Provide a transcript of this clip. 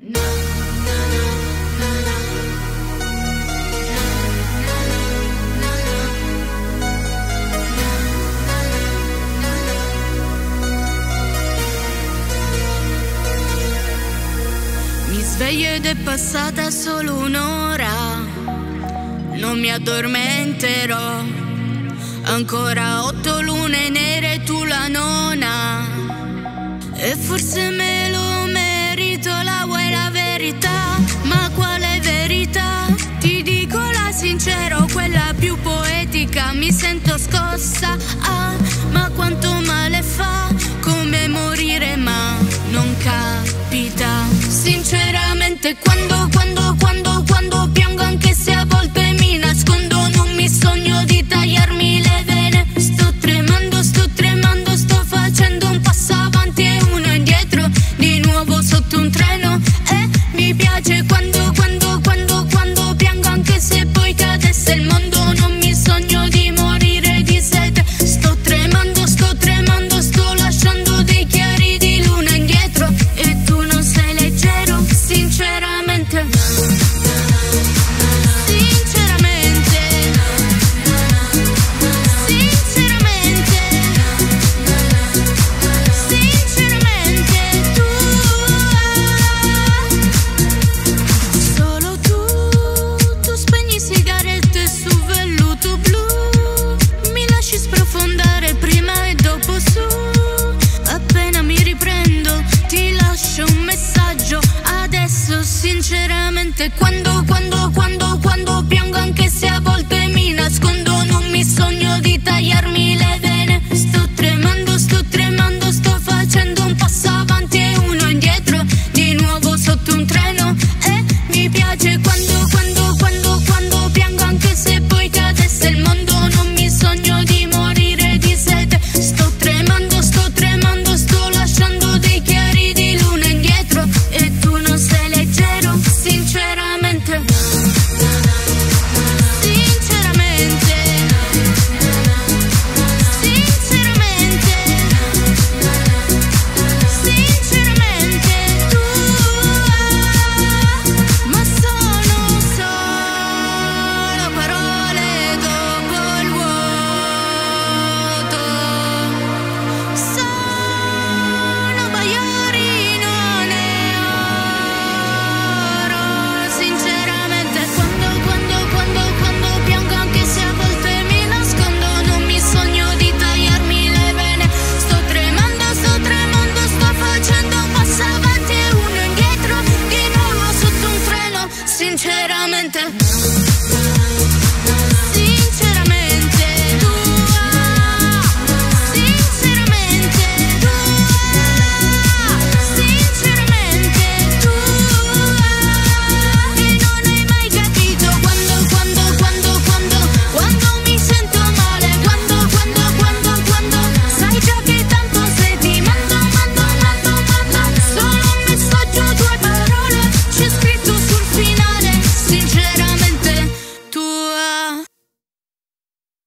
Mi sveglio ed è passata solo un'ora, non mi addormenterò. Ancora 8 lune nere, tu la nona, e forse me lo merito. La vuoi la verità? Ma quale verità? Ti dico la sincera, quella più poetica. Mi sento scossa, ma quanto male fa, come morire ma non capita. Sinceramente quando piango, anche se a volte mi nascondo, non mi sogno di tagliarmi le vene. Sto tremando, sto facendo un passo avanti e uno indietro, di nuovo sotto un treno. E mi piace quando piango, anche se poi cadesse il mondo, non mi sogno di morire di sete. Sto tremando, sto lasciando dei chiari di luna indietro, e tu non sei leggero. Sinceramente tu, solo tu spegni sigarette su velluto blu, mi lasci sprofondare prima e dopo su. Appena mi riprendo ti lascio un messaggio. Adesso sinceramente quando